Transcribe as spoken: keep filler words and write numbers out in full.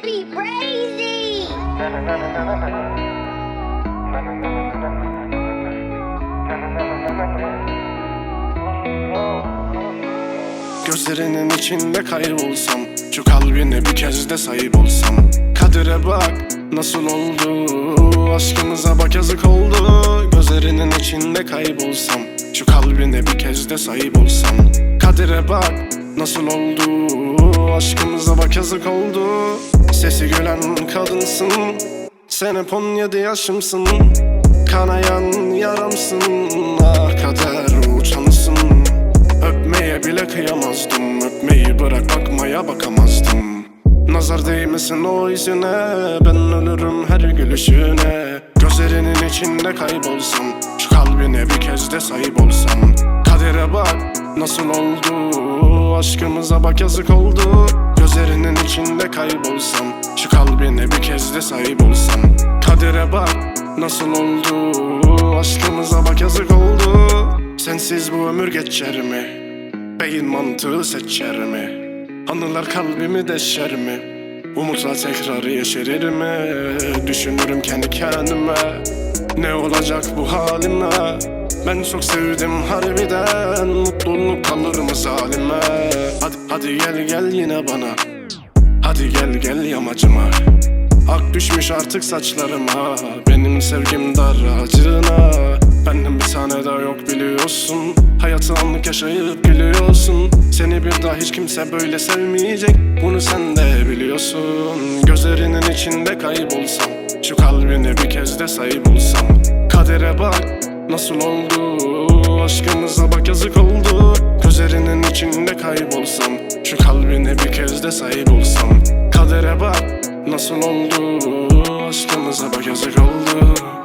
be crazy. Gözlerinin içinde kaybolsam, şu kalbine bir kez de sahip olsam. Kadere bak nasıl oldu, aşkımıza bak yazık oldu. Gözlerinin içinde kaybolsam, şu kalbine bir kez de sahip olsam. Kadere bak nasıl oldu, aşkımıza bak yazık oldu. Sesi gülen kadınsın, sen hep on yedi yaşımsın. Kanayan yaramsın, ah kader uçansın. Öpmeye bile kıyamazdım, öpmeyi bırak bakmaya bakamazdım. Nazar değmesin o yüzüne, ben ölürüm her gülüşüne. Gözlerinin içinde kaybolsam, şu kalbine bir kez de sahip olsam. Kadere bak nasıl oldu, aşkımıza bak yazık oldu. Gözlerinin içinde kaybolsam, şu kalbine bir kez de sahip olsam. Kadere bak nasıl oldu, aşkımıza bak yazık oldu. Sensiz bu ömür geçer mi? Beyin mantığı seçer mi? Anılar kalbimi deşer mi? Umutla tekrar yeşerir mi? Düşünürüm kendi kendime, ne olacak bu halime? Ben çok sevdim harbiden, mutluluk kalır mı zalime? Hadi, hadi gel gel yine bana, hadi gel gel yamacıma. Ak düşmüş artık saçlarıma, benim sevgim dar acına. Benden bir tane daha yok biliyorsun, hayatı anlık yaşayıp gülüyorsun. Seni bir daha hiç kimse böyle sevmeyecek, bunu sen de biliyorsun. Gözlerinin içinde kaybolsam, şu kalbine bir kez de sahip olsam. Kadere bak nasıl oldu, aşkımıza bak yazık oldu. Gözlerinin içinde kaybolsam, şu kalbine bir kez de sahip olsam. Kadere bak nasıl oldu, aşkımıza bak yazık oldu.